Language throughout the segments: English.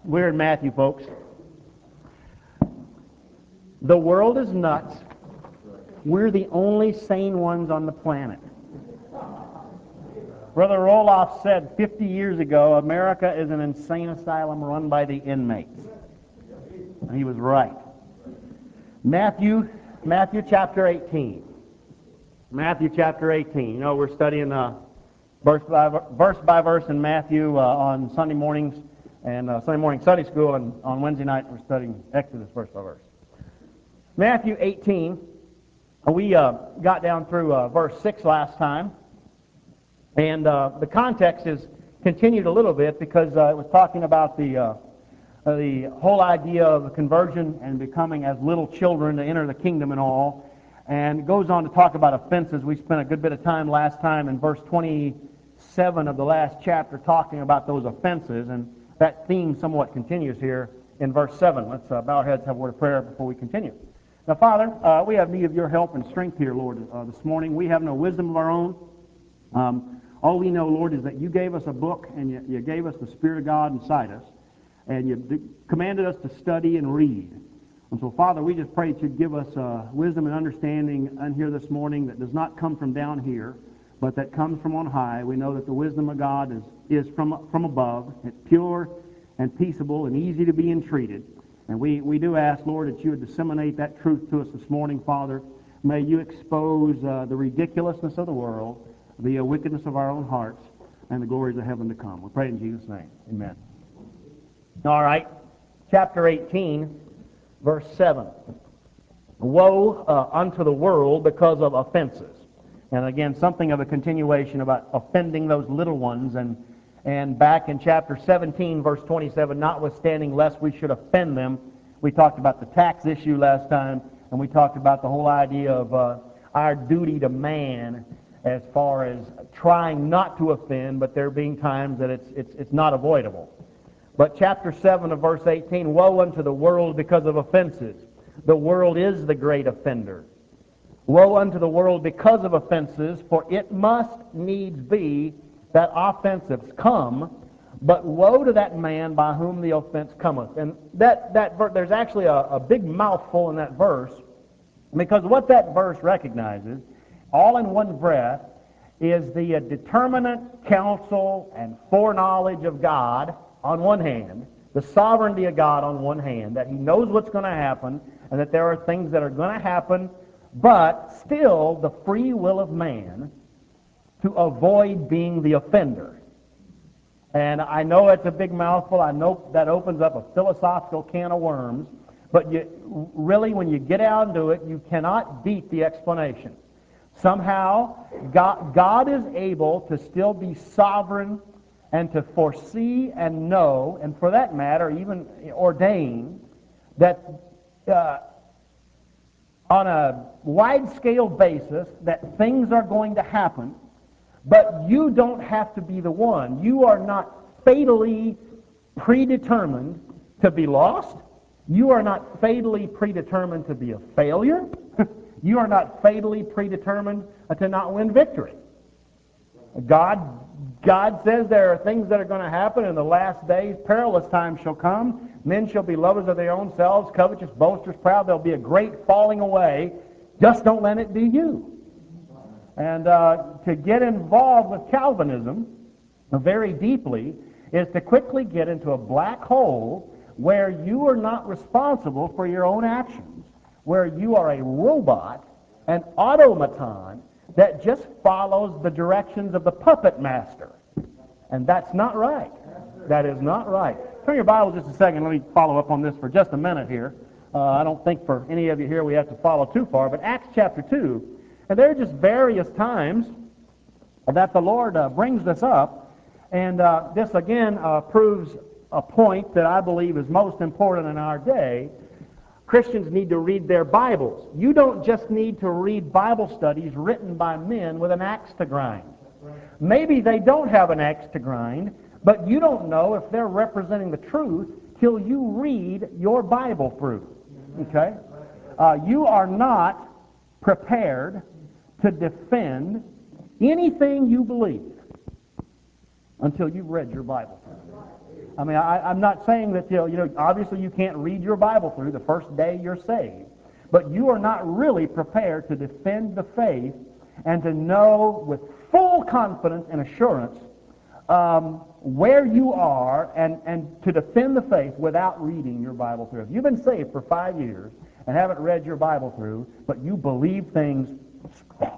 We're in Matthew, folks. The world is nuts. We're the only sane ones on the planet. Brother Roloff said 50 years ago, America is an insane asylum run by the inmates. And he was right. Matthew chapter 18. Matthew chapter 18. You know, we're studying verse by verse in Matthew on Sunday mornings and Sunday morning Sunday school, and on Wednesday night we're studying Exodus verse by verse. Matthew 18, we got down through verse 6 last time, and the context is continued a little bit because it was talking about the whole idea of conversion and becoming as little children to enter the kingdom and all, and it goes on to talk about offenses. We spent a good bit of time last time in verse 27 of the last chapter talking about those offenses, and that theme somewhat continues here in verse 7. Let's bow our heads, have a word of prayer before we continue. Now, Father, we have need of your help and strength here, Lord, this morning. We have no wisdom of our own. All we know, Lord, is that you gave us a book and you gave us the Spirit of God inside us, and you commanded us to study and read. And so, Father, we just pray that you'd give us wisdom and understanding in here this morning that does not come from down here, but that comes from on high. We know that the wisdom of God is from above. It's pure and peaceable and easy to be entreated. And we do ask, Lord, that you would disseminate that truth to us this morning, Father. May you expose the ridiculousness of the world, the wickedness of our own hearts, and the glories of heaven to come. We pray in Jesus' name. Amen. All right. Chapter 18, verse 7. Woe unto the world because of offenses. And again, something of a continuation about offending those little ones. And back in chapter 17, verse 27, notwithstanding lest we should offend them, we talked about the tax issue last time, and we talked about the whole idea of our duty to man as far as trying not to offend, but there being times that it's not avoidable. But chapter 7 of verse 18, woe unto the world because of offenses. The world is the great offender. Woe unto the world because of offenses, for it must needs be that offenses come, but woe to that man by whom the offense cometh. And there's actually a big mouthful in that verse, because what that verse recognizes, all in one breath, is the determinate counsel and foreknowledge of God on one hand, the sovereignty of God on one hand, that he knows what's going to happen, and that there are things that are going to happen, but still the free will of man to avoid being the offender. And I know it's a big mouthful. I know that opens up a philosophical can of worms. But really, when you get out into it, you cannot beat the explanation. Somehow, God is able to still be sovereign and to foresee and know, and for that matter, even ordain, that on a wide-scale basis, that things are going to happen. But you don't have to be the one. You are not fatally predetermined to be lost. You are not fatally predetermined to be a failure. You are not fatally predetermined to not win victory. God says there are things that are going to happen in the last days. Perilous times shall come. Men shall be lovers of their own selves, covetous, boasters, proud. There'll be a great falling away. Just don't let it be you. And to get involved with Calvinism very deeply is to quickly get into a black hole where you are not responsible for your own actions, where you are a robot, an automaton that just follows the directions of the puppet master. And that's not right. That is not right. Turn your Bible just a second. Let me follow up on this for just a minute here. I don't think for any of you here we have to follow too far, but Acts chapter 2, and there are just various times that the Lord brings this up, and this again proves a point that I believe is most important in our day. Christians need to read their Bibles. You don't just need to read Bible studies written by men with an axe to grind. Maybe they don't have an axe to grind, but you don't know if they're representing the truth till you read your Bible through. Okay? You are not prepared to defend anything you believe until you've read your Bible. I mean, I'm not saying that, obviously you can't read your Bible through the first day you're saved, but you are not really prepared to defend the faith and to know with full confidence and assurance where you are and to defend the faith without reading your Bible through. If you've been saved for 5 years and haven't read your Bible through, but you believe things strongly,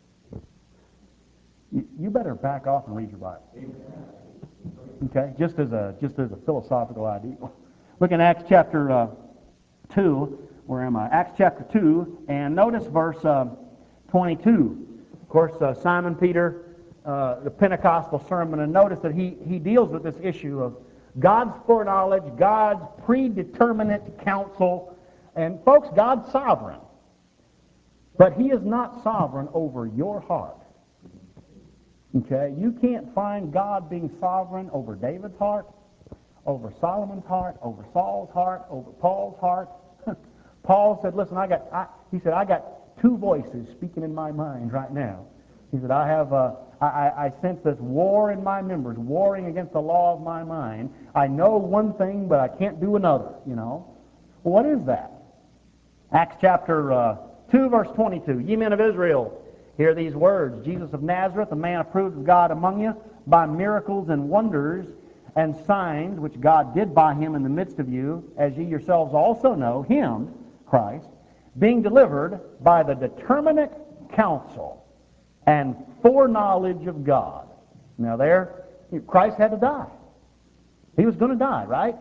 you better back off and read your Bible. Okay, just as a philosophical idea. Look in Acts chapter 2. Where am I? Acts chapter 2, and notice verse 22. Of course, Simon Peter, the Pentecostal sermon, and notice that he deals with this issue of God's foreknowledge, God's predeterminate counsel, and folks, God's sovereign. But He is not sovereign over your heart. Okay? You can't find God being sovereign over David's heart, over Solomon's heart, over Saul's heart, over Paul's heart. Paul said, listen, I got two voices speaking in my mind right now. He said, I sense this war in my members, warring against the law of my mind. I know one thing, but I can't do another, Well, what is that? Acts chapter 2, verse 22. Ye men of Israel, hear these words. Jesus of Nazareth, a man approved of God among you by miracles and wonders and signs which God did by Him in the midst of you, as ye yourselves also know, Him, Christ, being delivered by the determinate counsel and foreknowledge of God. Now there, Christ had to die. He was going to die, right?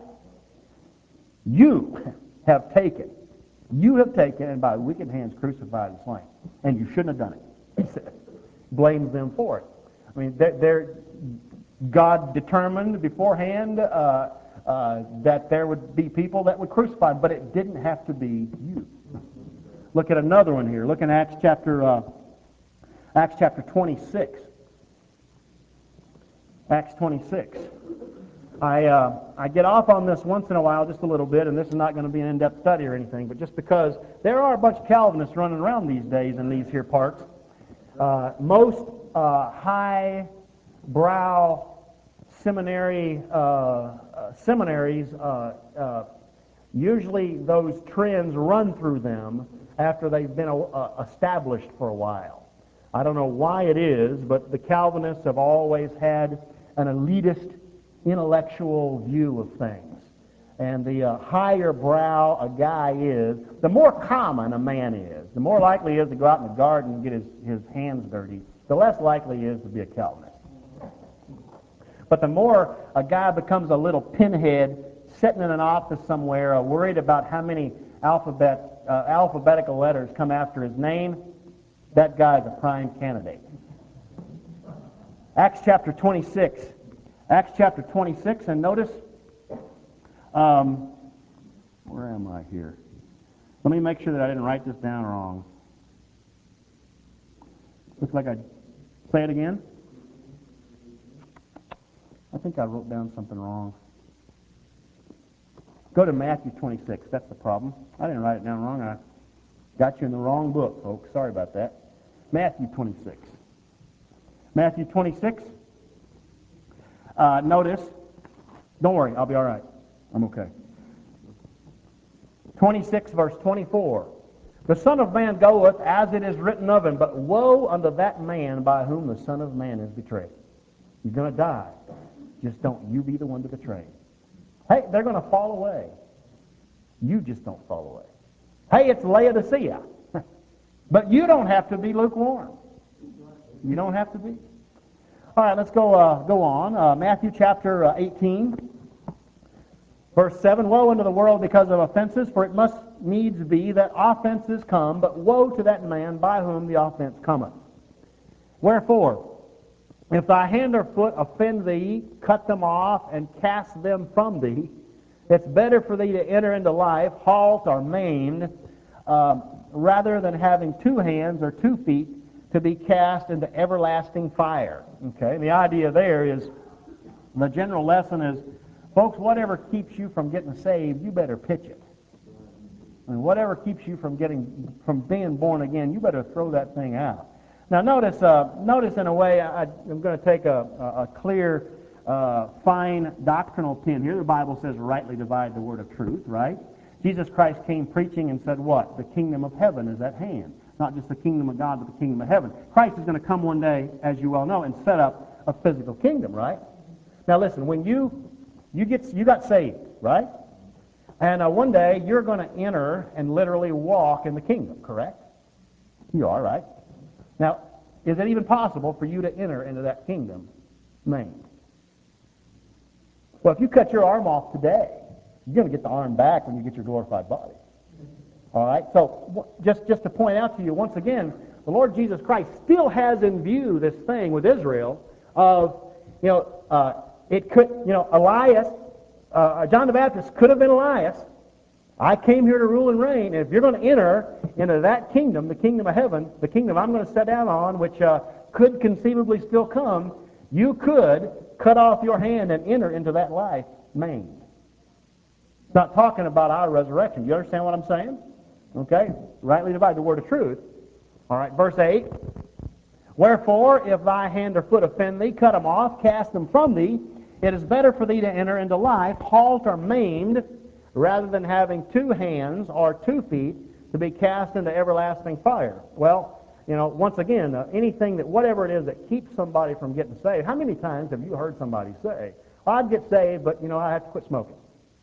You have taken, and by wicked hands crucified and slain. And you shouldn't have done it. He said, blames them for it. I mean, God determined beforehand that there would be people that would crucify him, but it didn't have to be you. Look at another one here. Look in Acts chapter 26. Acts 26. I get off on this once in a while, just a little bit, and this is not going to be an in-depth study or anything, but just because there are a bunch of Calvinists running around these days in these here parts. Most high-brow seminaries, usually those trends run through them after they've been established for a while. I don't know why it is, but the Calvinists have always had an elitist intellectual view of things. And the higher brow a guy is, the more common a man is, the more likely he is to go out in the garden and get his hands dirty, the less likely he is to be a Calvinist. But the more a guy becomes a little pinhead sitting in an office somewhere, worried about how many alphabetical letters come after his name, that guy's a prime candidate. Acts chapter 26. Acts chapter 26, and notice, where am I here? Let me make sure that I didn't write this down wrong. Looks like I say it again. I think I wrote down something wrong. Go to Matthew 26. That's the problem. I didn't write it down wrong. I got you in the wrong book, folks. Sorry about that. Matthew 26. Matthew 26. Notice. Don't worry. I'll be all right. I'm okay. 26, verse 24. The Son of Man goeth as it is written of him, but woe unto that man by whom the Son of Man is betrayed. He's going to die. Just don't you be the one to betray him. Hey, they're going to fall away. You just don't fall away. Hey, it's Laodicea. But you don't have to be lukewarm. You don't have to be. All right, let's go on. Matthew chapter 18, verse 7. Woe unto the world because of offenses, for it must needs be that offenses come, but woe to that man by whom the offense cometh. Wherefore, if thy hand or foot offend thee, cut them off and cast them from thee. It's better for thee to enter into life halt or maimed, rather than having 2 hands or 2 feet to be cast into everlasting fire. Okay, and the idea there is, the general lesson is, folks, whatever keeps you from getting saved, you better pitch it. And whatever keeps you from being born again, you better throw that thing out. Now notice in a way, I'm going to take a clear fine doctrinal pin here. The Bible says rightly divide the word of truth, right? Jesus Christ came preaching and said what? The kingdom of heaven is at hand. Not just the kingdom of God, but the kingdom of heaven. Christ is going to come one day, as you well know, and set up a physical kingdom, right? Now listen, when you got saved, right? And one day you're going to enter and literally walk in the kingdom, correct? You are, right? Now, is it even possible for you to enter into that kingdom maimed? Well, if you cut your arm off today, you're going to get the arm back when you get your glorified body. All right? So just to point out to you, once again, the Lord Jesus Christ still has in view this thing with Israel of, it could, Elias, John the Baptist could have been Elias. I came here to rule and reign. And if you're going to enter into that kingdom, the kingdom of heaven, the kingdom I'm going to set down on, which could conceivably still come, you could cut off your hand and enter into that life maimed. It's not talking about our resurrection. You understand what I'm saying? Okay? Rightly divide the word of truth. All right, verse 8. Wherefore, if thy hand or foot offend thee, cut them off, cast them from thee. It is better for thee to enter into life, halt or maimed, rather than having 2 hands or 2 feet to be cast into everlasting fire. Well, once again, anything that, whatever it is that keeps somebody from getting saved, how many times have you heard somebody say, well, I'd get saved, but, I have to quit smoking?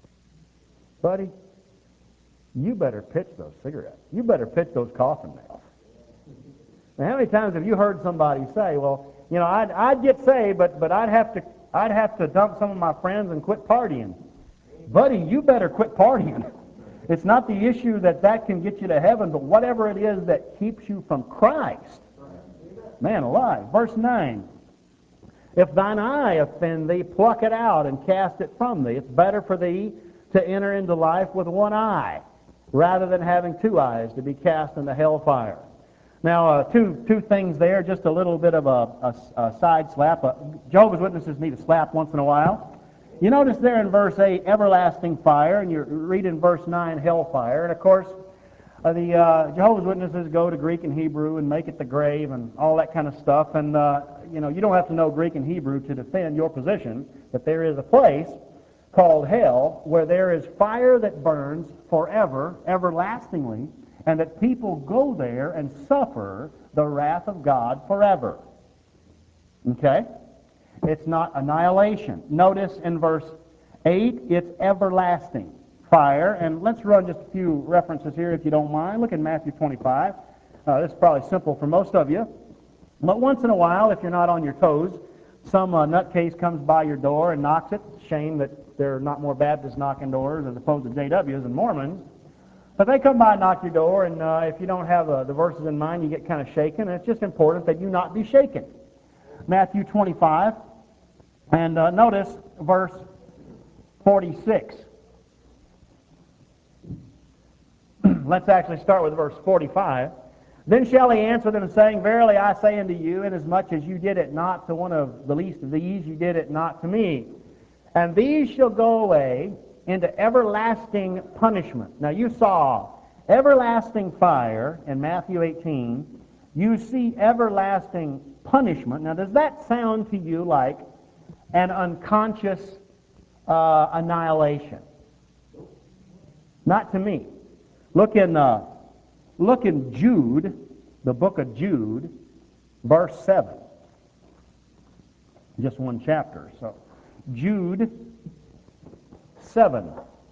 Buddy, you better pitch those cigarettes. You better pitch those coffin nails. Now, how many times have you heard somebody say, well, I'd get saved, but I'd have to dump some of my friends and quit partying? Buddy, you better quit partying. It's not the issue that can get you to heaven, but whatever it is that keeps you from Christ. Man alive. Verse 9. If thine eye offend thee, pluck it out and cast it from thee. It's better for thee to enter into life with 1 eye, rather than having 2 eyes to be cast into hellfire. Now, two things there, just a little bit of a side slap. Jehovah's Witnesses need a slap once in a while. You notice there in verse 8, everlasting fire, and you read in verse 9, hellfire. And of course, the Jehovah's Witnesses go to Greek and Hebrew and make it the grave and all that kind of stuff. And, you don't have to know Greek and Hebrew to defend your position that there is a place called hell where there is fire that burns forever, everlastingly, and that people go there and suffer the wrath of God forever. Okay? It's not annihilation. Notice in verse 8, it's everlasting fire. And let's run just a few references here if you don't mind. Look at Matthew 25. This is probably simple for most of you. But once in a while, if you're not on your toes, some nutcase comes by your door and knocks it. Shame that there are not more Baptists knocking doors as opposed to JWs and Mormons. But they come by and knock your door, and if you don't have the verses in mind, you get kind of shaken. And it's just important that you not be shaken. Matthew 25. And notice verse 46. Let's actually start with verse 45. Then shall he answer them, saying, Verily I say unto you, inasmuch as you did it not to one of the least of these, you did it not to me. And these shall go away into everlasting punishment. Now you saw everlasting fire in Matthew 18. You see everlasting punishment. Now does that sound to you like an unconscious annihilation? Not to me. Look in Jude, the book of Jude, verse 7. Just one chapter. So Jude 7.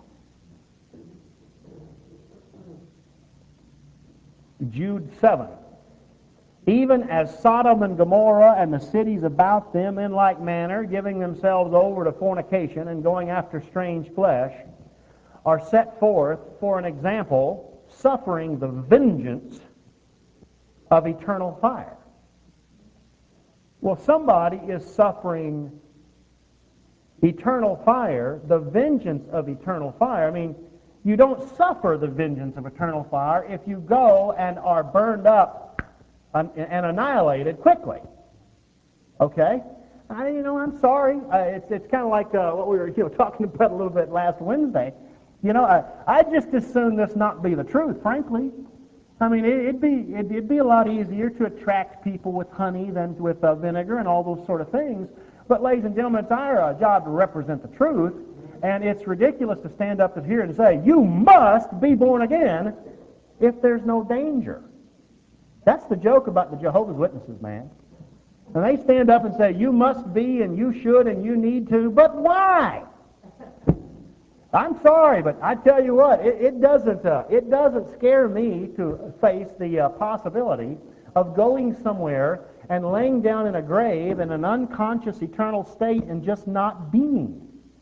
Jude 7. Even as Sodom and Gomorrah and the cities about them in like manner, giving themselves over to fornication and going after strange flesh, are set forth for an example, suffering the vengeance of eternal fire. Well, somebody is suffering eternal fire, the vengeance of eternal fire. I mean, you don't suffer the vengeance of eternal fire if you go and are burned up and annihilated quickly. Okay? I'm sorry. It's kind of like what we were talking about a little bit last Wednesday. I'd just as soon this not be the truth, frankly. I mean, it'd be a lot easier to attract people with honey than with vinegar and all those sort of things. But ladies and gentlemen, it's our job to represent the truth, and it's ridiculous to stand up here and say, you must be born again if there's no danger. That's the joke about the Jehovah's Witnesses, man. And they stand up and say, you must be, and you should, and you need to, but why? I'm sorry, but I tell you what, it doesn't scare me to face the possibility of going somewhere and laying down in a grave in an unconscious eternal state and just not being.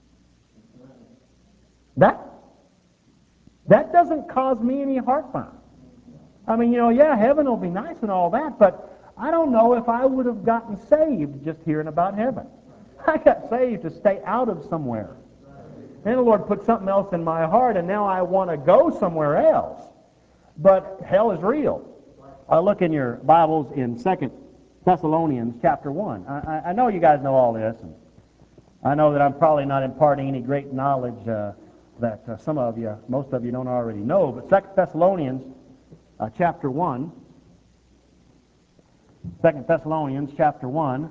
That doesn't cause me any heartburn. I mean, yeah, heaven will be nice and all that, but I don't know if I would have gotten saved just hearing about heaven. I got saved to stay out of somewhere. And the Lord put something else in my heart, and now I want to go somewhere else. But hell is real. Look in your Bibles in 2 Thessalonians chapter 1. I know you guys know all this, and I know that I'm probably not imparting any great knowledge that some of you, most of you don't already know, but 2 Thessalonians chapter 1, 2 Thessalonians chapter 1,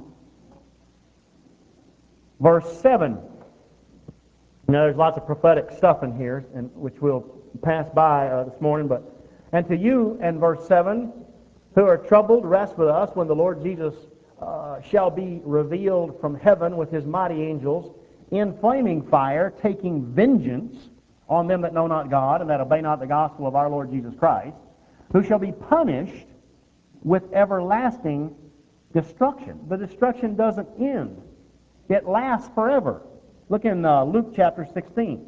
verse 7. There's lots of prophetic stuff in here, and which we'll pass by this morning. And to you, and verse 7, who are troubled, rest with us when the Lord Jesus shall be revealed from heaven with his mighty angels in flaming fire, taking vengeance on them that know not God and that obey not the gospel of our Lord Jesus Christ, who shall be punished with everlasting destruction. The destruction doesn't end. It lasts forever. Look in Luke chapter 16.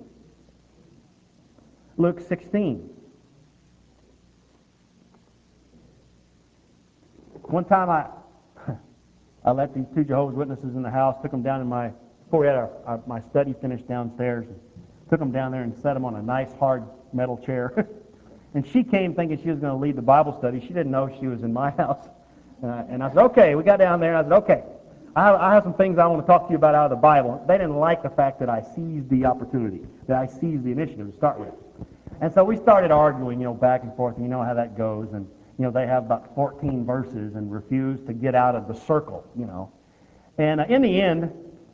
Luke 16. One time I let these two Jehovah's Witnesses in the house, took them down in before we had my study finished downstairs, and took them down there and set them on a nice hard metal chair. And she came thinking she was going to lead the Bible study. She didn't know she was in my house. And I said, okay, we got down there, and I said, okay, I have some things I want to talk to you about out of the Bible. They didn't like the fact that I seized the opportunity, that I seized the initiative to start with. And so we started arguing, back and forth, and you know how that goes. And, they have about 14 verses and refuse to get out of the circle, And in the end,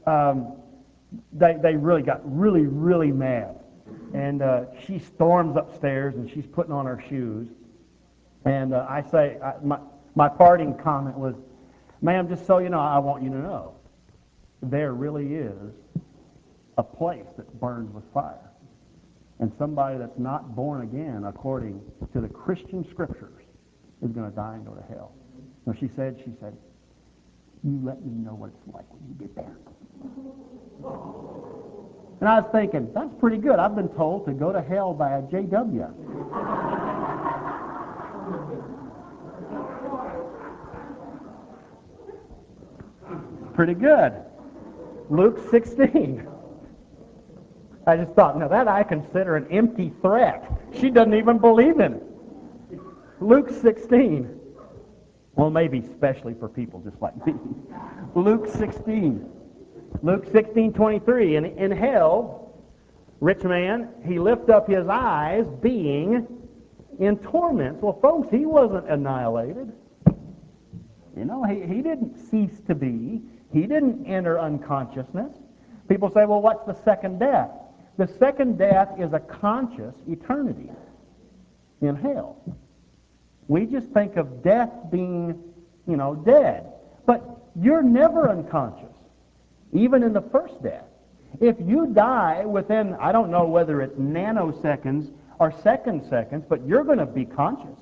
they really got really, really mad. And she storms upstairs, and she's putting on her shoes. And I say, my parting comment was, ma'am, just so you know, I want you to know, there really is a place that burns with fire. And somebody that's not born again, according to the Christian Scriptures, is going to die and go to hell. And she said, you let me know what it's like when you get there. And I was thinking, that's pretty good. I've been told to go to hell by a JW. Pretty good. Luke 16. I just thought, now that I consider an empty threat. She doesn't even believe in it. Luke 16. Well, maybe especially for people just like me. Luke 16. Luke 16:23. In hell, rich man, he lift up his eyes, being in torments. Well, folks, he wasn't annihilated. He didn't cease to be. He didn't enter unconsciousness. People say, well, what's the second death? The second death is a conscious eternity in hell. We just think of death being, dead. But you're never unconscious, even in the first death. If you die within, I don't know whether it's nanoseconds or seconds, but you're going to be conscious.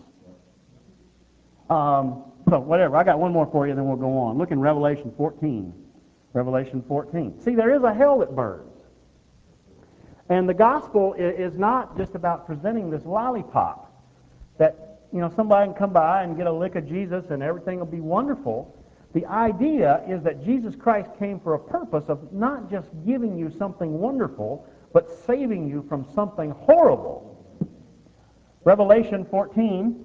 So whatever, I got one more for you, then we'll go on. Look in Revelation 14. Revelation 14. See, there is a hell that burns. And the gospel is not just about presenting this lollipop that, somebody can come by and get a lick of Jesus and everything will be wonderful. The idea is that Jesus Christ came for a purpose of not just giving you something wonderful, but saving you from something horrible. Revelation 14,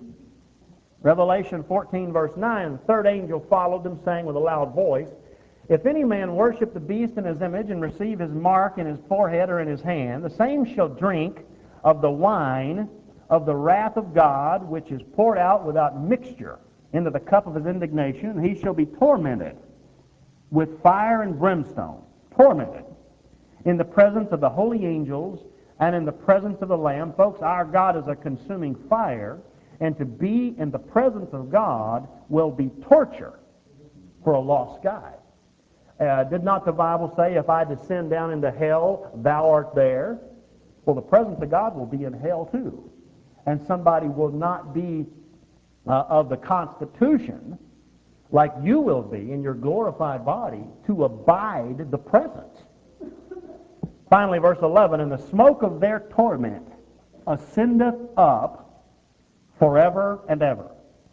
verse 9, the third angel followed them, saying with a loud voice, if any man worship the beast in his image and receive his mark in his forehead or in his hand, the same shall drink of the wine of the wrath of God, which is poured out without mixture into the cup of his indignation, and he shall be tormented with fire and brimstone, tormented, in the presence of the holy angels and in the presence of the Lamb. Folks, our God is a consuming fire, and to be in the presence of God will be torture for a lost guy. Did not the Bible say, if I descend down into hell, thou art there? Well, the presence of God will be in hell too. And somebody will not be of the constitution like you will be in your glorified body to abide the presence. Finally, verse 11, and the smoke of their torment ascendeth up forever and ever.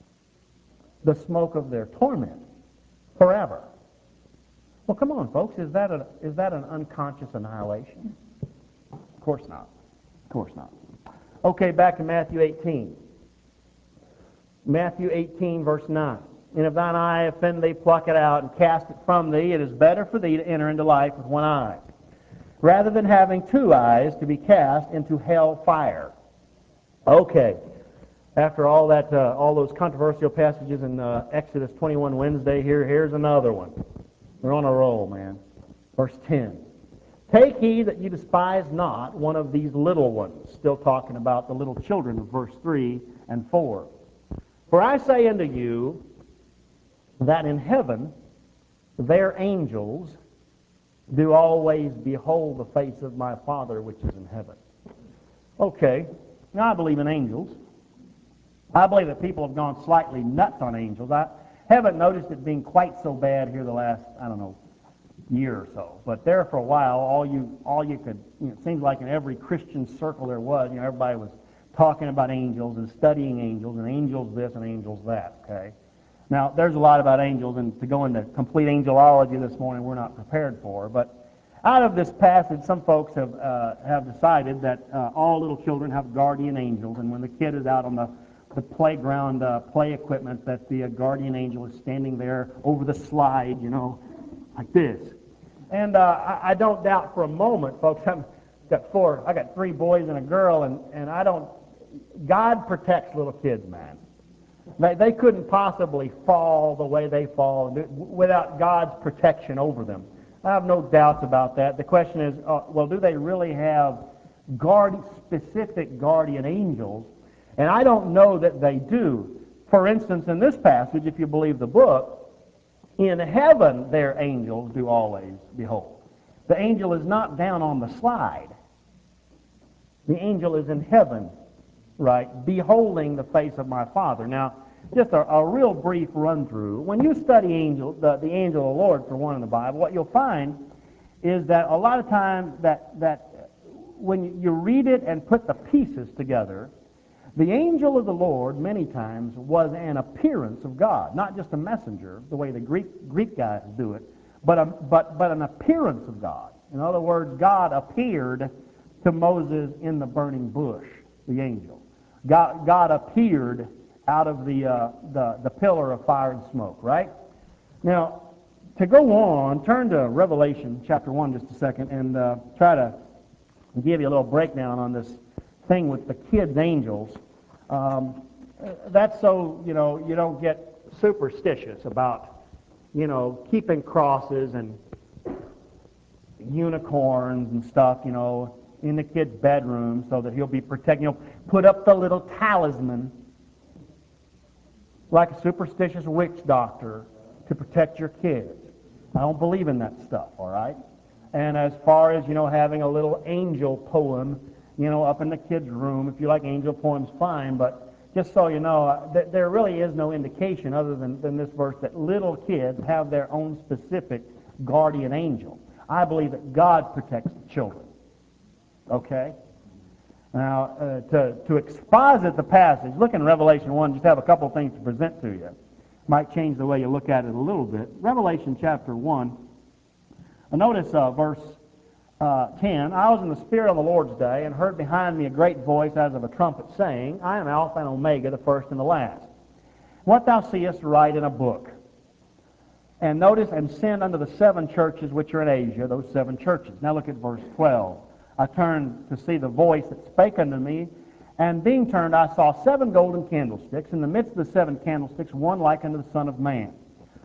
The smoke of their torment forever. Well, come on, folks. Is that an unconscious annihilation? Of course not. Of course not. Okay, back to Matthew 18. Matthew 18, verse 9. And if thine eye offend thee, pluck it out and cast it from thee. It is better for thee to enter into life with one eye, rather than having two eyes to be cast into hell fire. Okay. After all that, all those controversial passages in Exodus 21 Wednesday, here's another one. We're on a roll, man. Verse 10. Take heed that you despise not one of these little ones. Still talking about the little children of verse 3 and 4. For I say unto you that in heaven their angels do always behold the face of my Father which is in heaven. Okay, now I believe in angels. I believe that people have gone slightly nuts on angels. I haven't noticed it being quite so bad here the last, year or so. But there for a while, all you could, it seems like in every Christian circle there was, everybody was talking about angels and studying angels, and angels this and angels that, okay? Now, there's a lot about angels, and to go into complete angelology this morning, we're not prepared for. But out of this passage, some folks have decided that all little children have guardian angels, and when the kid is out on the playground play equipment, that the guardian angel is standing there over the slide, like this. And I don't doubt for a moment, folks, I got 3 boys and a girl, and God protects little kids, man. They couldn't possibly fall the way they fall without God's protection over them. I have no doubts about that. The question is, do they really have specific guardian angels? And I don't know that they do. For instance, in this passage, if you believe the book, in heaven their angels do always behold. The angel is not down on the slide. The angel is in heaven, right, beholding the face of my Father. Now, just a real brief run-through. When you study the angel of the Lord, for one, in the Bible, what you'll find is that a lot of times that when you read it and put the pieces together, the angel of the Lord, many times, was an appearance of God, not just a messenger, the way the Greek guys do it, but an appearance of God. In other words, God appeared to Moses in the burning bush, the angel. God appeared out of the pillar of fire and smoke, right? Now, to go on, turn to Revelation chapter 1 just a second and try to give you a little breakdown on this thing with the kids' angels. That's so, you don't get superstitious about, keeping crosses and unicorns and stuff, in the kid's bedroom so that he'll be protected. Put up the little talisman like a superstitious witch doctor to protect your kids. I don't believe in that stuff, all right? And as far as, having a little angel poem, up in the kid's room, if you like angel poems, fine, but just so you know, there really is no indication other than this verse that little kids have their own specific guardian angel. I believe that God protects the children. Okay? Now, to exposit the passage, look in Revelation 1, just have a couple of things to present to you. Might change the way you look at it a little bit. Revelation chapter 1, notice verse 10, I was in the Spirit on the Lord's day and heard behind me a great voice as of a trumpet saying, I am Alpha and Omega, the first and the last. What thou seest write in a book. And notice, and send unto the 7 churches which are in Asia, those 7 churches. Now look at verse 12. I turned to see the voice that spake unto me, and being turned I saw 7 golden candlesticks. In the midst of the 7 candlesticks, one like unto the Son of Man,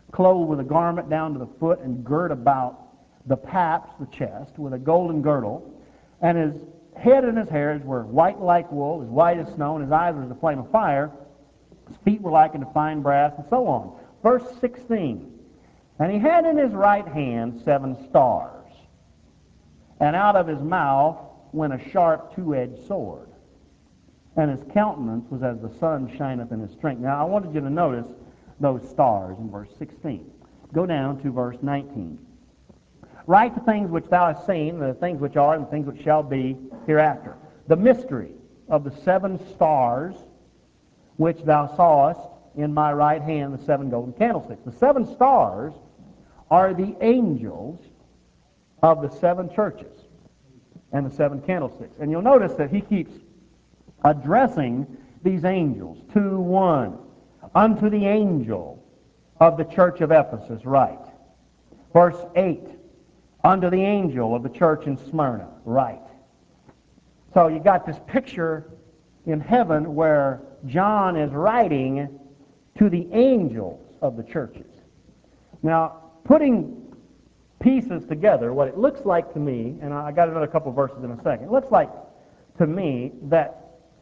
clothed with a garment down to the foot, and girt about the paps, the chest, with a golden girdle. And his head and his hairs were white like wool, as white as snow, and his eyes were as a flame of fire. His feet were like unto fine brass, and so on. Verse 16. And he had in his right hand 7 stars, and out of his mouth went a sharp two-edged sword. And his countenance was as the sun shineth in his strength. Now, I wanted you to notice those stars in verse 16. Go down to verse 19. Write the things which thou hast seen, the things which are, and the things which shall be hereafter. The mystery of the 7 stars which thou sawest in my right hand, the 7 golden candlesticks. The 7 stars are the angels of the 7 churches and the 7 candlesticks. And you'll notice that he keeps addressing these angels. 2:1. Unto the angel of the church of Ephesus write. Verse 8. Unto the angel of the church in Smyrna write. So you got this picture in heaven where John is writing to the angels of the churches. Now, putting pieces together, what it looks like to me, and I got another couple of verses in a second, it looks like to me that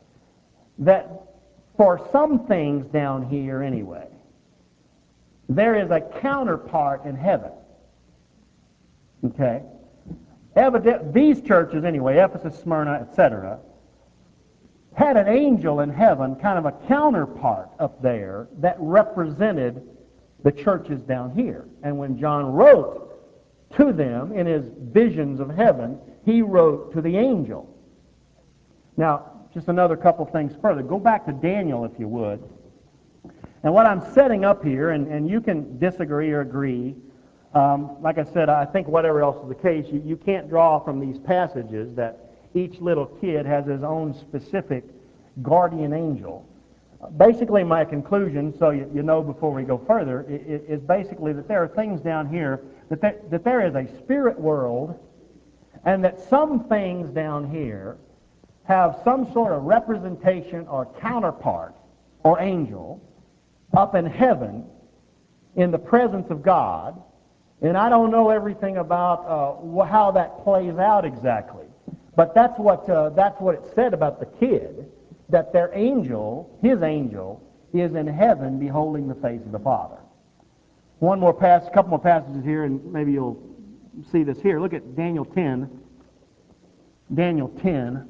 for some things down here anyway, there is a counterpart in heaven. Okay? These churches anyway, Ephesus, Smyrna, etc., had an angel in heaven, kind of a counterpart up there that represented the churches down here. And when John wrote to them in his visions of heaven, he wrote to the angel. Now, just another couple things further. Go back to Daniel, if you would. And what I'm setting up here, and you can disagree or agree, like I said, I think whatever else is the case, you can't draw from these passages that each little kid has his own specific guardian angel. Basically, my conclusion, so you know before we go further, is basically that there are things down here, that there is a spirit world, and that some things down here have some sort of representation or counterpart or angel up in heaven in the presence of God. And I don't know everything about how that plays out exactly. But that's what it said about the kid, that their angel, his angel, is in heaven beholding the face of the Father. Couple more passages here, and maybe you'll see this here. Look at Daniel 10. Daniel 10.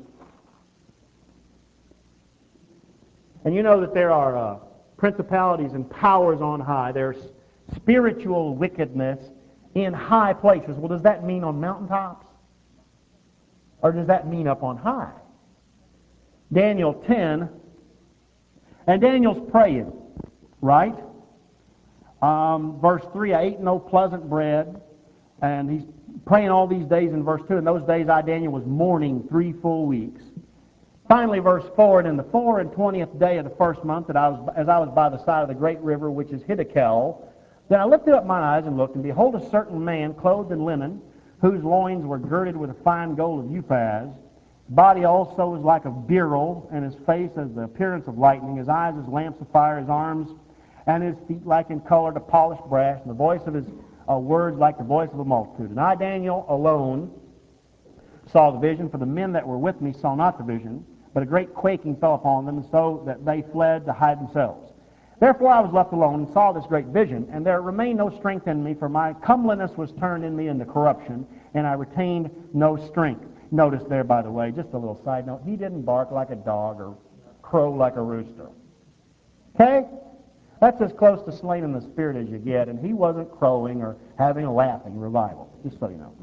And you know that there are principalities and powers on high. There's spiritual wickedness in high places. Well, does that mean on mountaintops? Or does that mean up on high? Daniel 10, and Daniel's praying, right? Verse 3, I ate no pleasant bread, and he's praying all these days in verse 2. In those days I, Daniel, was mourning 3 full weeks. Finally, verse 4, and in the 24th day of the first month, as I was by the side of the great river, which is Hiddekel, then I lifted up mine eyes and looked, and behold, a certain man clothed in linen, whose loins were girded with a fine gold of Uphaz. His body also was like a beryl, and his face as the appearance of lightning, his eyes as lamps of fire, his arms and his feet like in color to polished brass, and the voice of his words like the voice of a multitude. And I, Daniel, alone saw the vision, for the men that were with me saw not the vision, but a great quaking fell upon them, so that they fled to hide themselves. Therefore I was left alone and saw this great vision, and there remained no strength in me, for my comeliness was turned in me into corruption, and I retained no strength. Notice there, by the way, just a little side note, he didn't bark like a dog or crow like a rooster. Okay? That's as close to slain in the spirit as you get, and he wasn't crowing or having a laughing revival, just so you know.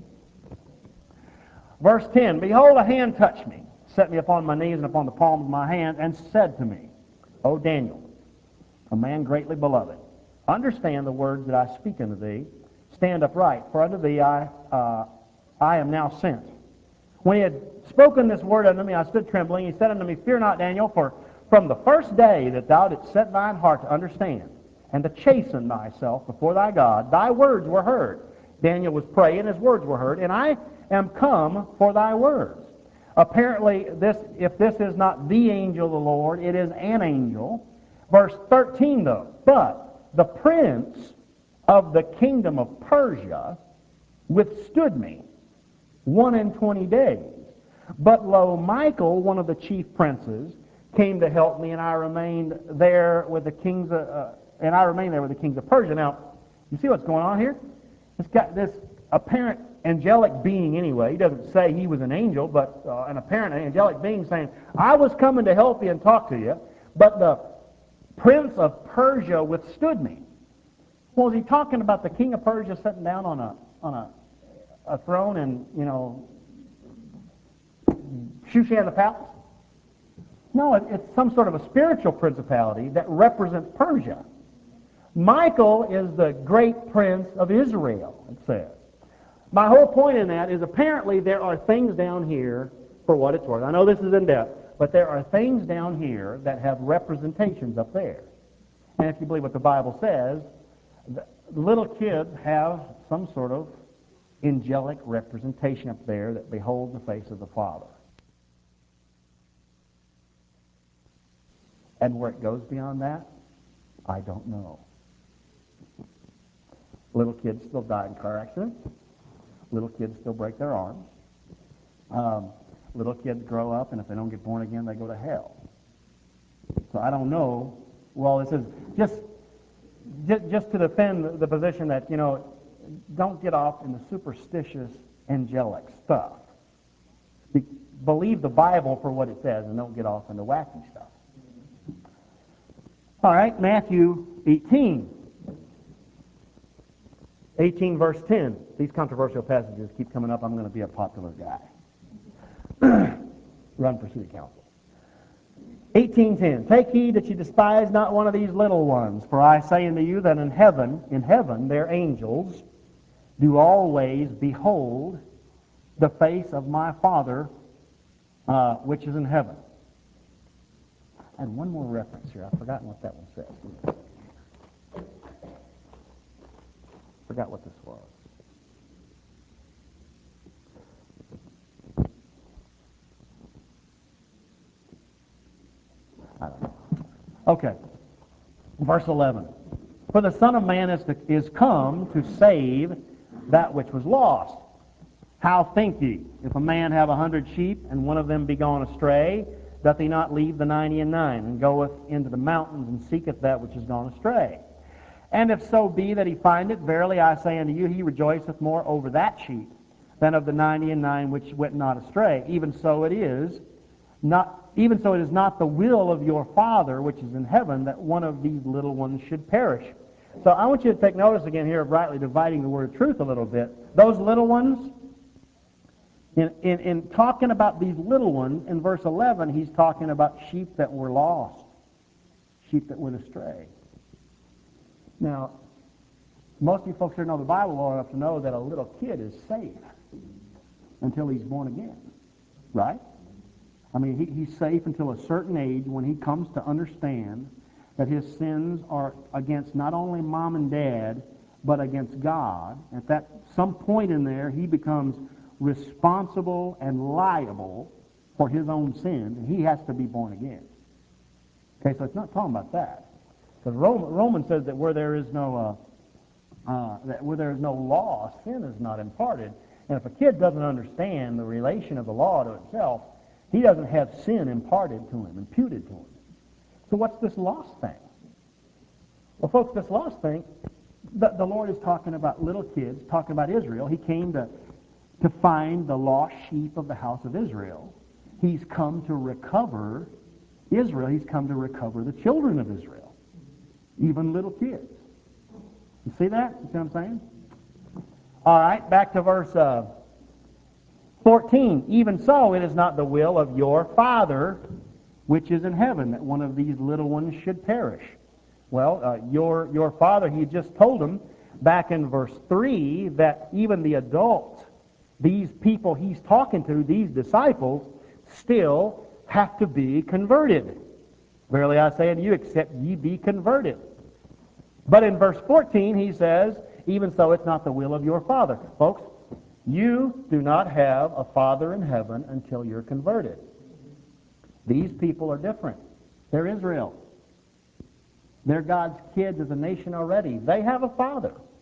Verse 10, behold, a hand touched me, set me upon my knees and upon the palm of my hand, and said to me, O Daniel, a man greatly beloved, understand the words that I speak unto thee, stand upright, for unto thee I am now sent. When he had spoken this word unto me, I stood trembling. He said unto me, fear not, Daniel, for from the first day that thou didst set thine heart to understand, and to chasten thyself before thy God, thy words were heard. Daniel was praying, his words were heard, and I am come for thy words. Apparently, if this is not the angel of the Lord, it is an angel. Verse 13, though, but the prince of the kingdom of Persia withstood me 21 days. But lo, Michael, one of the chief princes, came to help me, and I remained there with the kings of Persia. Now, you see what's going on here? It's got this apparent angelic being anyway. He doesn't say he was an angel, but an apparent angelic being saying, I was coming to help you and talk to you, but the prince of Persia withstood me. Well, is he talking about the king of Persia sitting down on a throne in, Shushan the palace? No, it's some sort of a spiritual principality that represents Persia. Michael is the great prince of Israel, it says. My whole point in that is apparently there are things down here, for what it's worth. I know this is in depth, but there are things down here that have representations up there. And if you believe what the Bible says, the little kids have some sort of angelic representation up there that behold the face of the Father. And where it goes beyond that, I don't know. Little kids still die in car accidents. Little kids still break their arms. Little kids grow up, and if they don't get born again, they go to hell. So I don't know. Well, this is just to defend the position that, don't get off in the superstitious angelic stuff. Believe the Bible for what it says, and don't get off into wacky stuff. All right, Matthew 18. 18 verse 10. These controversial passages keep coming up. I'm going to be a popular guy. Run for city council. 18:10. Take heed that you despise not one of these little ones, for I say unto you that in heaven their angels do always behold the face of my Father which is in heaven. And one more reference here. I've forgotten what that one says. Forgot what this was. I don't know. Okay. Verse 11. For the Son of Man is come to save that which was lost. How think ye, if a man have 100 sheep, and one of them be gone astray, doth he not leave the 99, and goeth into the mountains, and seeketh that which is gone astray? And if so be that he find it, verily I say unto you, he rejoiceth more over that sheep than of the 99 which went not astray. Even so it is not the will of your Father which is in heaven that one of these little ones should perish. So I want you to take notice again here of rightly dividing the word truth a little bit. Those little ones, in talking about these little ones, in verse 11, he's talking about sheep that were lost, sheep that went astray. Now, most of you folks here know the Bible well enough to know that a little kid is safe until he's born again, right? I mean, he's safe until a certain age when he comes to understand that his sins are against not only mom and dad, but against God. At that some point in there, he becomes responsible and liable for his own sins, and he has to be born again. Okay, so it's not talking about that. Because Romans says that where there is no law, sin is not imparted. And if a kid doesn't understand the relation of the law to itself, he doesn't have sin imparted to him, imputed to him. So what's this lost thing? Well, folks, this lost thing, the Lord is talking about little kids, talking about Israel. He came to find the lost sheep of the house of Israel. He's come to recover Israel. He's come to recover the children of Israel, even little kids. You see that? You see what I'm saying? All right, back to verse 14. Even so, it is not the will of your Father which is in heaven that one of these little ones should perish. Well, your Father, he just told them back in verse 3 that even the adults, these people he's talking to, these disciples, still have to be converted. Verily I say unto you, except ye be converted. But in verse 14 he says, even so it's not the will of your Father. Folks, you do not have a Father in heaven until you're converted. These people are different. They're Israel. They're God's kids as a nation already. They have a Father.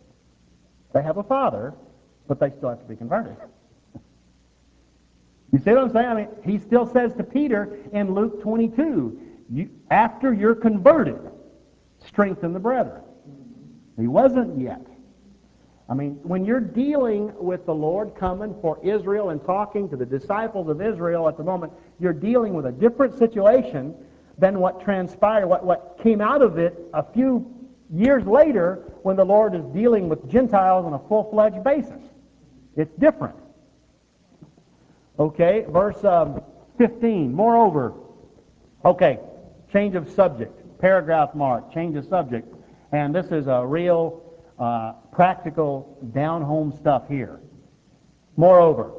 They have a father, but they still have to be converted. You see what I'm saying? I mean, he still says to Peter in Luke 22, after you're converted, strengthen the brethren. He wasn't yet. I mean, when you're dealing with the Lord coming for Israel and talking to the disciples of Israel at the moment, you're dealing with a different situation than what transpired, what came out of it a few years later when the Lord is dealing with Gentiles on a full-fledged basis. It's different. Okay, verse 15. Moreover, okay, change of subject. Paragraph mark, change of subject. And this is a real practical, down-home stuff here. Moreover,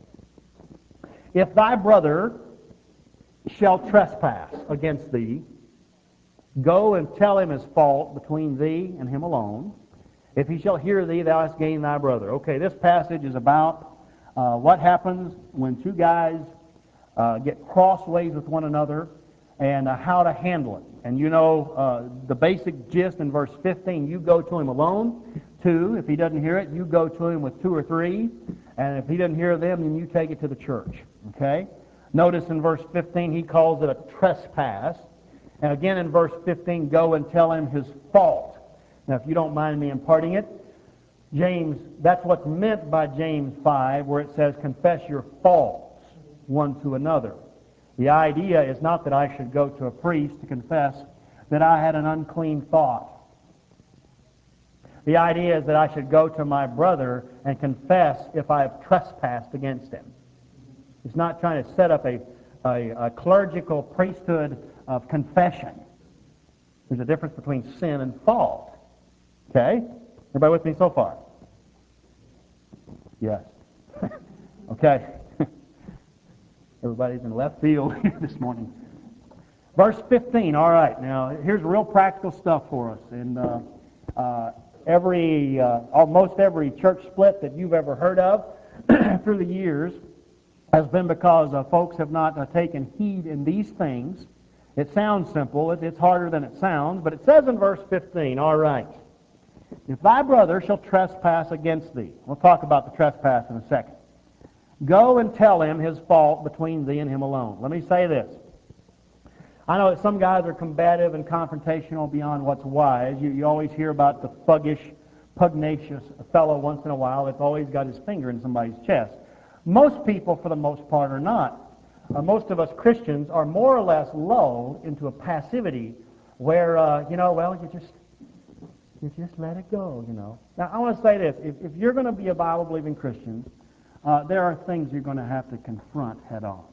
if thy brother shall trespass against thee, go and tell him his fault between thee and him alone. If he shall hear thee, thou hast gained thy brother. Okay, this passage is about what happens when two guys get crossways with one another and how to handle it. And you know the basic gist in verse 15, you go to him alone. 2, if he doesn't hear it, you go to him with 2 or 3. And if he doesn't hear them, then you take it to the church. Okay? Notice in verse 15, he calls it a trespass. And again in verse 15, go and tell him his fault. Now, if you don't mind me imparting it, James, that's what's meant by James 5, where it says, confess your faults one to another. The idea is not that I should go to a priest to confess that I had an unclean thought. The idea is that I should go to my brother and confess if I have trespassed against him. It's not trying to set up a clerical priesthood of confession. There's a difference between sin and fault. Okay? Everybody with me so far? Yes. Okay. Everybody's in left field this morning. Verse 15. All right. Now, here's real practical stuff for us. And almost every church split that you've ever heard of through the years has been because folks have not taken heed in these things. It sounds simple. It's harder than it sounds. But it says in verse 15, all right, if thy brother shall trespass against thee. We'll talk about the trespass in a second. Go and tell him his fault between thee and him alone. Let me say this. I know that some guys are combative and confrontational beyond what's wise. You always hear about the thuggish, pugnacious fellow once in a while that's always got his finger in somebody's chest. Most people, for the most part, are not. Most of us Christians are more or less lulled into a passivity where, you just let it go, Now, I want to say this. If you're going to be a Bible-believing Christian, there are things you're going to have to confront head on.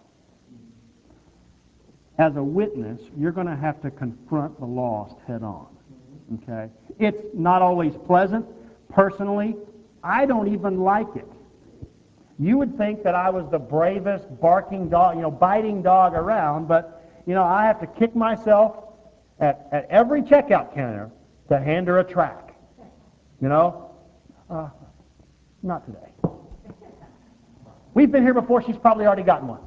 As a witness, you're going to have to confront the lost head on. Okay? It's not always pleasant. Personally, I don't even like it. You would think that I was the bravest barking dog, biting dog around, but, I have to kick myself at every checkout counter to hand her a tract. Not today. We've been here before. She's probably already gotten one.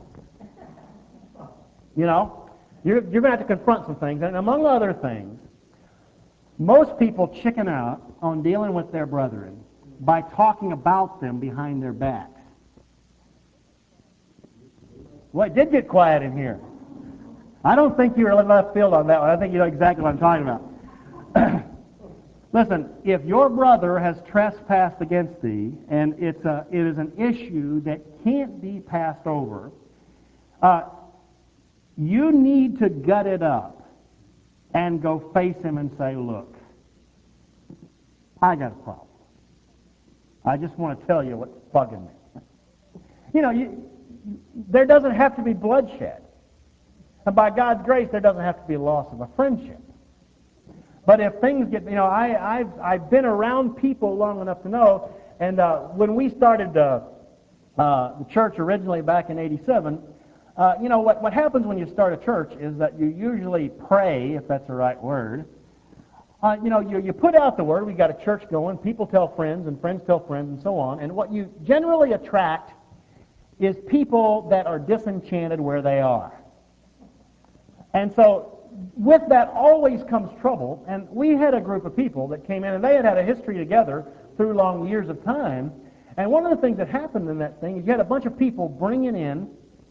You're going to have to confront some things. And among other things, most people chicken out on dealing with their brethren by talking about them behind their backs. Well, it did get quiet in here. I don't think you were in left field on that one. I think you know exactly what I'm talking about. Listen, if your brother has trespassed against thee, and it is an issue that can't be passed over, you need to gut it up and go face him and say, look, I got a problem. I just want to tell you what's bugging me. There doesn't have to be bloodshed. And by God's grace, there doesn't have to be a loss of a friendship. But if things get, I've been around people long enough to know, and when we started the church originally back in '87, what happens when you start a church is that you usually pray, if that's the right word. You put out the word, we got a church going, people tell friends, and friends tell friends, and so on. And what you generally attract is people that are disenchanted where they are. And so with that always comes trouble, and we had a group of people that came in, and they had had a history together through long years of time. And one of the things that happened in that thing is you had a bunch of people bringing in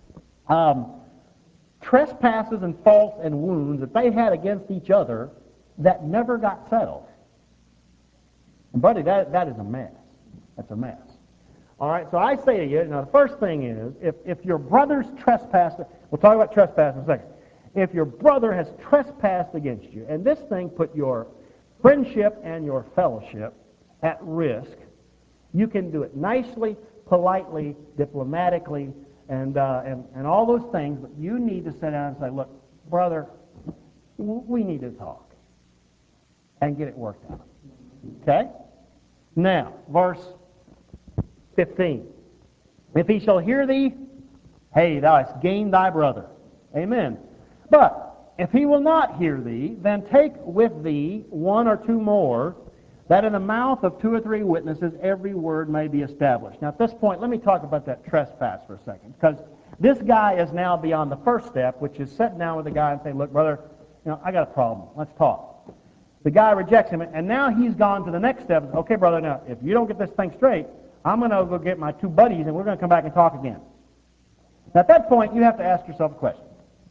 trespasses and faults and wounds that they had against each other that never got settled. And buddy, that is a mess. That's a mess. All right, so I say to you, now the first thing is, if your brother's trespassed, we'll talk about trespass in a second. If your brother has trespassed against you, and this thing put your friendship and your fellowship at risk, you can do it nicely, politely, diplomatically, and all those things, but you need to sit down and say, look, brother, we need to talk and get it worked out. Okay? Now, verse 15. If he shall hear thee, hey, thou hast gained thy brother. Amen. But if he will not hear thee, then take with thee one or two more, that in the mouth of two or three witnesses every word may be established. Now at this point, let me talk about that trespass for a second, because this guy is now beyond the first step, which is sitting down with the guy and saying, look, brother, I got a problem. Let's talk. The guy rejects him, and now he's gone to the next step. Okay, brother, now, if you don't get this thing straight, I'm going to go get my two buddies, and we're going to come back and talk again. Now, at that point, you have to ask yourself a question.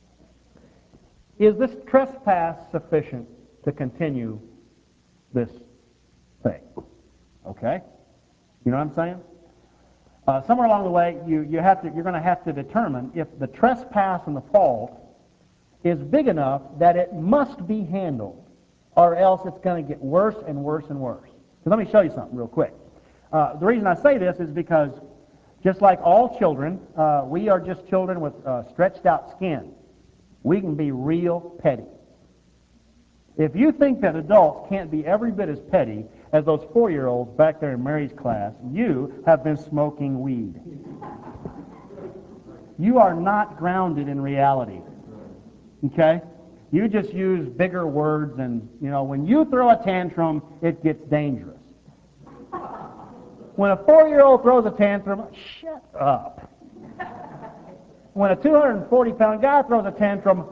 Is this trespass sufficient to continue this thing? Okay? You know what I'm saying? Somewhere along the way, you're going to have to determine if the trespass and the fault is big enough that it must be handled, or else it's going to get worse and worse and worse. So let me show you something real quick. The reason I say this is because just like all children, we are just children with stretched out skin. We can be real petty. If you think that adults can't be every bit as petty as those 4-year-olds back there in Mary's class, you have been smoking weed. You are not grounded in reality. Okay? You just use bigger words, and, when you throw a tantrum, it gets dangerous. When a 4-year-old throws a tantrum, shut up. When a 240-pound guy throws a tantrum,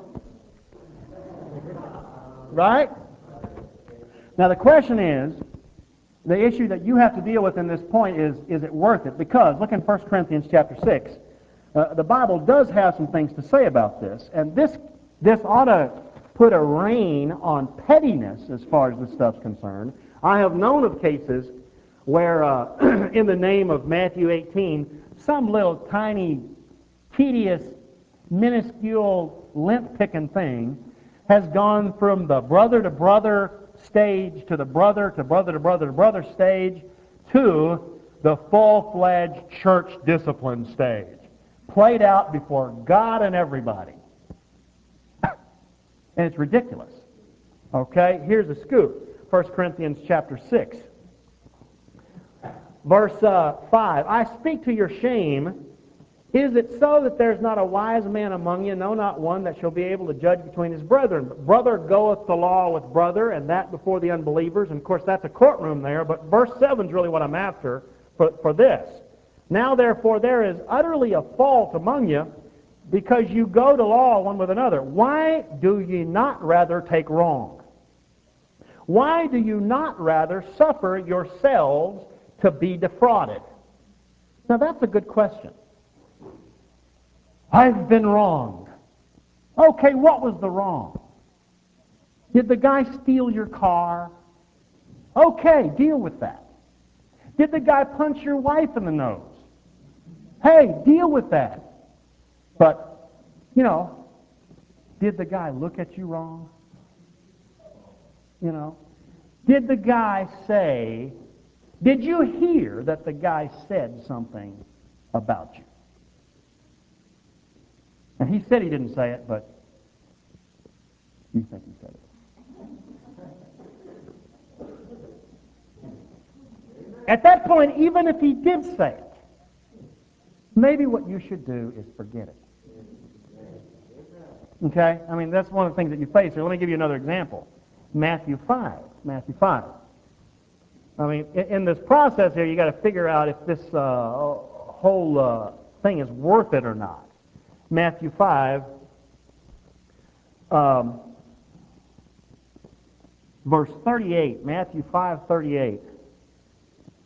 right? Now the question is, the issue that you have to deal with in this point is it worth it? Because, look in 1 Corinthians chapter 6, the Bible does have some things to say about this, and this ought to put a rein on pettiness as far as this stuff's concerned. I have known of cases where, in the name of Matthew 18, some little tiny, tedious, minuscule, lint-picking thing has gone from the brother-to-brother stage to the brother-to-brother-to-brother-to-brother stage to the full-fledged church discipline stage, played out before God and everybody. And it's ridiculous. Okay, here's a scoop. 1 Corinthians chapter 6. Verse 5, I speak to your shame. Is it so that there's not a wise man among you, no, not one, that shall be able to judge between his brethren? Brother goeth to law with brother, and that before the unbelievers. And of course, that's a courtroom there, but verse 7 is really what I'm after for this. Now, therefore, there is utterly a fault among you, because you go to law one with another. Why do ye not rather take wrong? Why do you not rather suffer yourselves to be defrauded? Now that's a good question. I've been wronged. Okay, what was the wrong? Did the guy steal your car? Okay, deal with that. Did the guy punch your wife in the nose? Hey, deal with that. But, did the guy look at you wrong? Did the guy say, did you hear that the guy said something about you? And he said he didn't say it, but you think he said it. At that point, even if he did say it, maybe what you should do is forget it. Okay? I mean, that's one of the things that you face here. Let me give you another example. Matthew 5. Matthew 5. I mean, in this process here, you got to figure out if this whole thing is worth it or not. Matthew 5, verse 38. Matthew 5:38.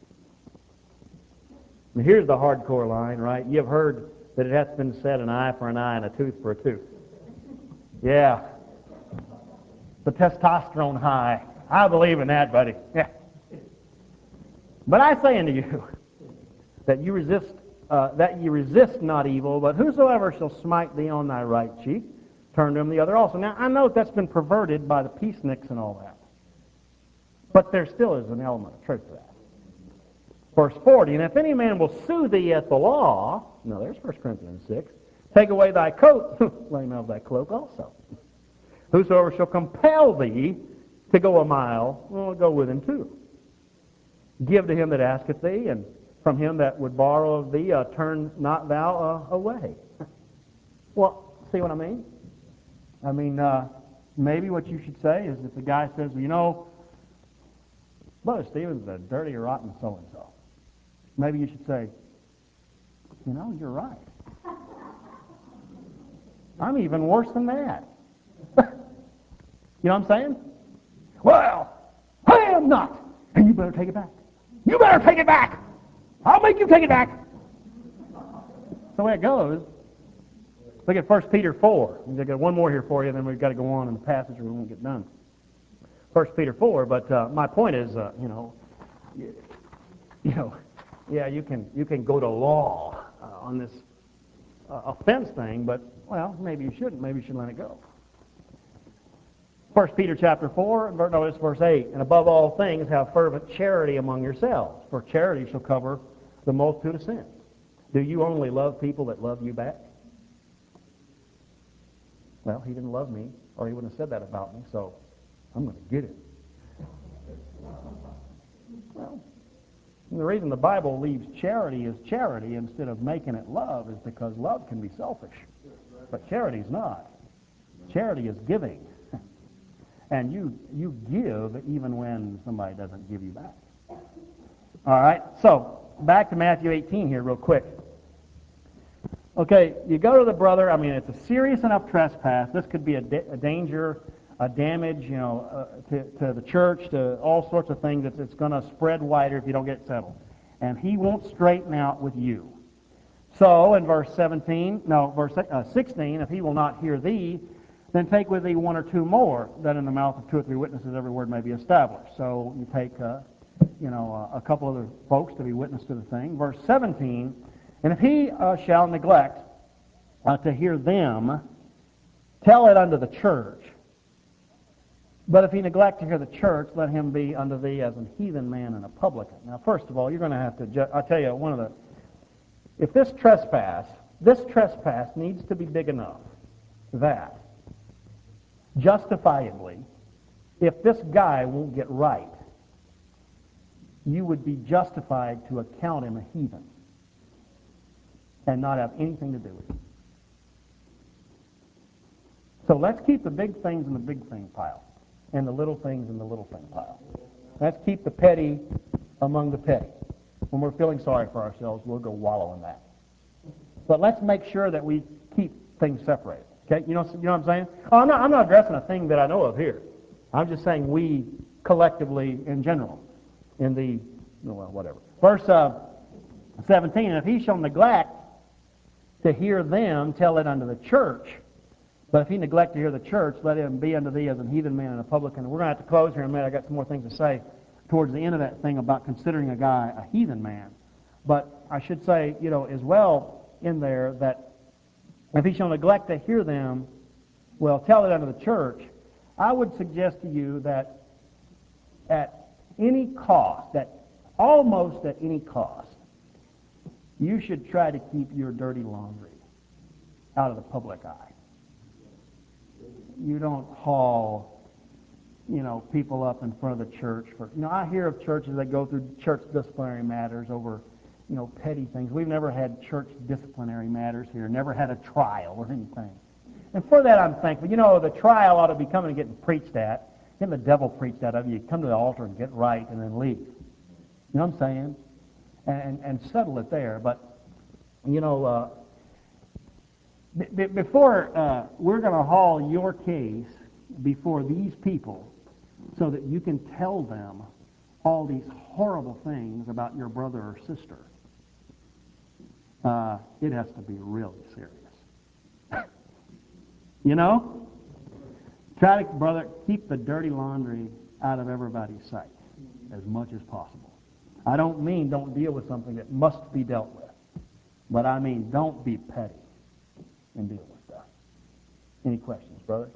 And here's the hardcore line, right? You have heard that it hath been said, an eye for an eye and a tooth for a tooth. Yeah. The testosterone high. I believe in that, buddy. Yeah. But I say unto you that you resist not evil, but whosoever shall smite thee on thy right cheek, turn to him the other also. Now, I know that's been perverted by the peaceniks and all that. But there still is an element of truth to that. Verse 40, and if any man will sue thee at the law, no, there's 1 Corinthians 6, take away thy coat, lay him of thy cloak also. Whosoever shall compel thee to go a mile, well, go with him too. Give to him that asketh thee, and from him that would borrow of thee, turn not thou away. Well, see what I mean? I mean, maybe what you should say is if the guy says, well, you know, Brother Stephen's a dirty, rotten so-and-so. Maybe you should say, you know, you're right. I'm even worse than that. You know what I'm saying? Well, I am not. And you better take it back. You better take it back. I'll make you take it back. That's the way it goes. Look at 1 Peter 4. I've got one more here for you, then we've got to go on in the passage or we won't get done. 1 Peter 4, but my point is, yeah, you can go to law on this offense thing, but, well, maybe you shouldn't. Maybe you should let it go. 1 Peter chapter 4, notice verse 8, and above all things have fervent charity among yourselves, for charity shall cover the multitude of sins. Do you only love people that love you back? Well, he didn't love me, or he wouldn't have said that about me, so I'm going to get it. Well, and the reason the Bible leaves charity as charity instead of making it love is because love can be selfish, but charity is not. Charity is giving. And you give even when somebody doesn't give you back. All right, so back to Matthew 18 here real quick. Okay, you go to the brother. I mean, it's a serious enough trespass. This could be a danger, a damage, to the church, to all sorts of things. It's going to spread wider if you don't get settled. And he won't straighten out with you. So in verse 16, if he will not hear thee, then take with thee one or two more, that in the mouth of two or three witnesses every word may be established. So you take, a couple other folks to be witness to the thing. Verse 17, and if he shall neglect to hear them, tell it unto the church. But if he neglect to hear the church, let him be unto thee as an heathen man and a publican. Now, first of all, you're going to have to, I'll tell you, if this trespass needs to be big enough that justifiably, if this guy won't get right, you would be justified to account him a heathen and not have anything to do with it. So let's keep the big things in the big thing pile and the little things in the little thing pile. Let's keep the petty among the petty. When we're feeling sorry for ourselves, we'll go wallow in that. But let's make sure that we keep things separated. Okay, you know what I'm saying? Oh, I'm not addressing a thing that I know of here. I'm just saying we collectively in general in the, well, whatever. Verse 17, and if he shall neglect to hear them, tell it unto the church. But if he neglect to hear the church, let him be unto thee as a heathen man and a publican. We're going to have to close here in a minute. I got some more things to say towards the end of that thing about considering a guy a heathen man. But I should say, as well in there that if he shall neglect to hear them, well, tell it unto the church. I would suggest to you that at any cost, almost at any cost, you should try to keep your dirty laundry out of the public eye. You don't haul, people up in front of the church for, I hear of churches that go through church disciplinary matters over petty things. We've never had church disciplinary matters here, never had a trial or anything. And for that I'm thankful. The trial ought to be coming and getting preached at. Getting the devil preached out of you. You come to the altar and get right and then leave. You know what I'm saying? And settle it there. But, before we're going to haul your case before these people so that you can tell them all these horrible things about your brother or sister, it has to be really serious. You know? Try to, brother, keep the dirty laundry out of everybody's sight as much as possible. I don't mean don't deal with something that must be dealt with, but I mean don't be petty in dealing with stuff. Any questions, brother?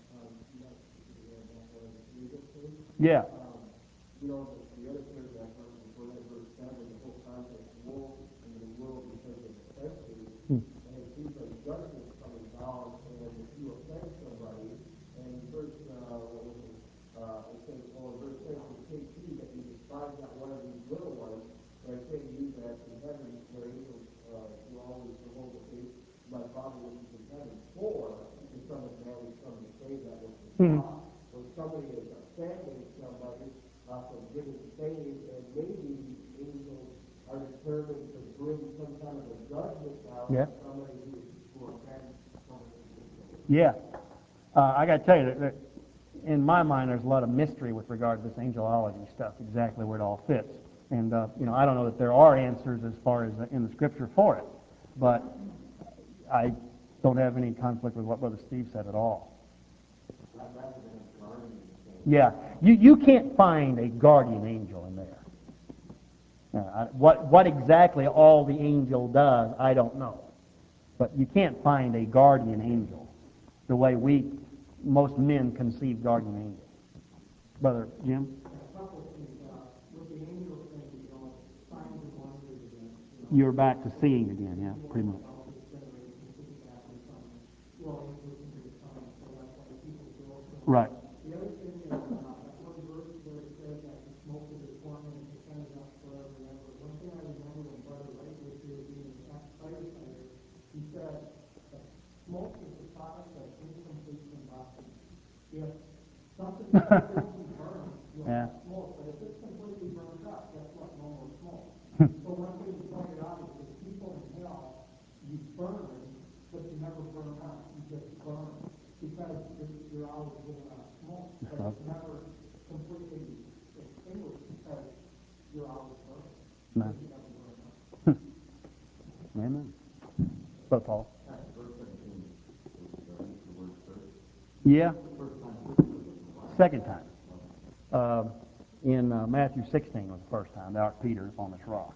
Yeah. You know, the other part of that verse, before that verse 7, the whole context, woe in the world because of offenses, and it seems like judgment is coming down, and if you offend somebody, and verse, it says, well, verse 10 says, take heed that you despise not one of these little ones, but I say to you that in heaven, where angels will always behold the face of my Father which is in heaven, for the Son of Man is come to save that which is lost. When somebody is offending somebody, from getting saved, and maybe the angels are determined to bring some kind of a judgment down on somebody who offends somebody. Yeah. I got to tell you that in my mind, there's a lot of mystery with regard to this angelology stuff, exactly where it all fits. And, I don't know that there are answers as far as in the Scripture for it, but I don't have any conflict with what Brother Steve said at all. Yeah, you can't find a guardian angel in there. What exactly all the angel does, I don't know. But you can't find a guardian angel the way most men conceive guardian angels. Brother Jim? You're back to seeing again, yeah, pretty much. Right. The other thing is, that one verse where it says that the smoke of his torment is descended up forever and ever. One thing I remember when Brother Wright was here being a firefighter, he said, smoke is the product of incomplete combustion. If something completely burns, you'll have smoke. But if it's completely burned up, guess what? No more smoke. So one thing he pointed out is that people in hell, you burn, but you never burn up. You just burn. Because you're always giving out smoke, but it's never completely extinguished because you're always burning. No. Amen. Brother Paul. Yeah. Second time. In Matthew 16 was the first time. Thou art Peter on this rock.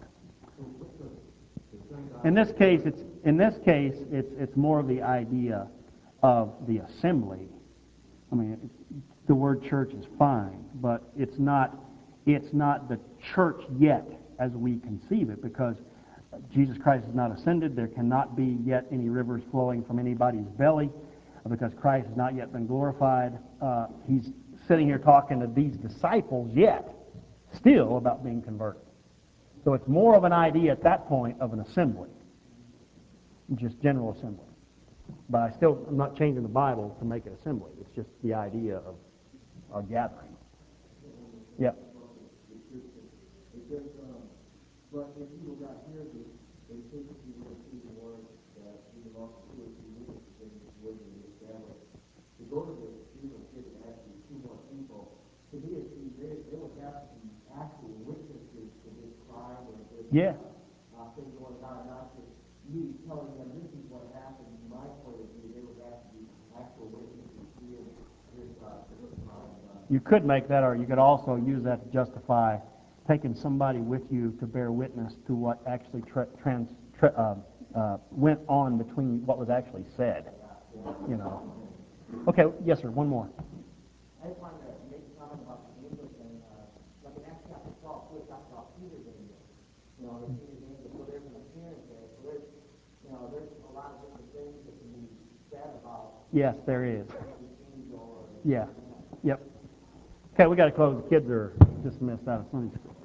In this case, it's more of the idea of the assembly. I mean, the word church is fine, but it's not the church yet as we conceive it, because Jesus Christ is not ascended. There cannot be yet any rivers flowing from anybody's belly, because Christ has not yet been glorified. He's sitting here talking to these disciples yet, still about being converted. So it's more of an idea at that point of an assembly, just general assembly. But I'm not changing the Bible to make it assembly. It's just the idea of our gathering. Yeah. Because, but if people got here, they typically would see the Lord that he belongs to 2 or 3 witnesses in his word and his family. To go to the funeral kid and actually 2 more people, to me it seems they would have to be actual witnesses to this crime or this thing going on, not just me telling them this is what happened from my point of view. They would have to be actual witnesses seeing this crime. You could make that, or you could also use that to justify taking somebody with you to bear witness to what actually went on between what was actually said. Okay, yes, sir. One more. I just wanted to make a comment about the angels, and like in Acts chapter 12, it talks about Peter's angel. The Peter's angel. So there's an appearance there. So there's a lot of different things that can be said about. Yes, there is. The angel. Yeah. Yep. Okay, we got to close. The kids are dismissed out of Sunday school.